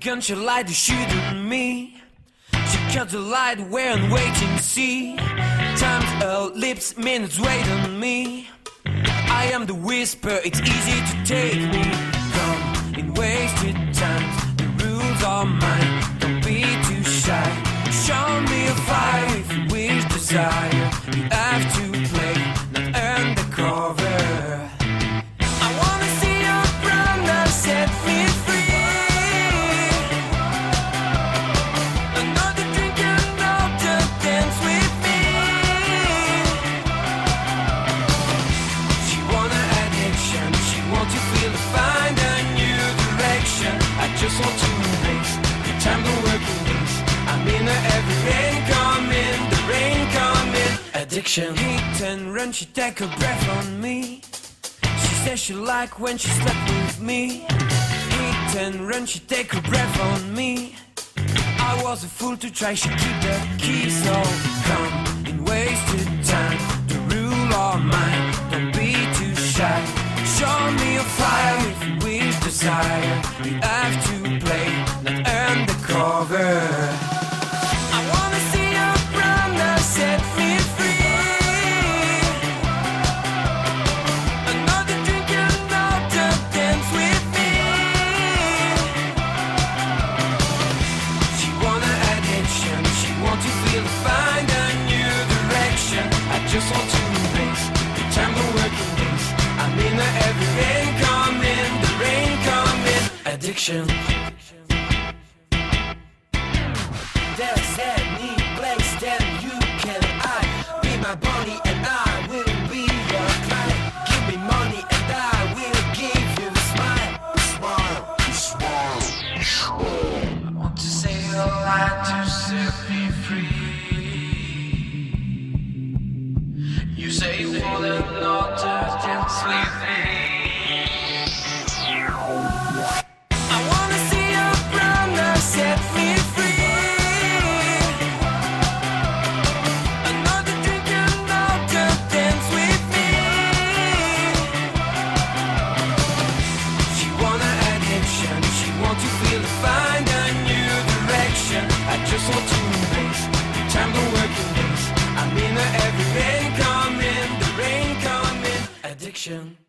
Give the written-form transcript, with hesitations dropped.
gunshot light to shoot at me. She cut the light away and wait and see. Time's her lips, minutes wait on me. I am the whisper, it's easy to take me. Come in wasted times, the rules are mine. Don't be too shy. Show me a fire if you wish desire. You have to play, not undercover. I wanna see your brown eyes set me free. Another drink and another dance with me. She want an addiction, she want to feel to find a new direction. I just want to embrace the time the working days. I'm in her every rain coming, the rain coming. Addiction, hit and run, she take her breath on me. She says she like when she slept with me. Hit and run, she take her breath on me. I was a fool to try, she keep the key. So come in wasted time, the rule are mine. Don't be too shy. Show me a fire if you wish desire. You have to play, not undercover. I wanna see your brown eyes set me free. Another drink and another dance with me. She want an addiction, she want to feel to find a new direction. I just want to embrace the time the working days. I'm in her every rain coming, the rain coming. Addiction.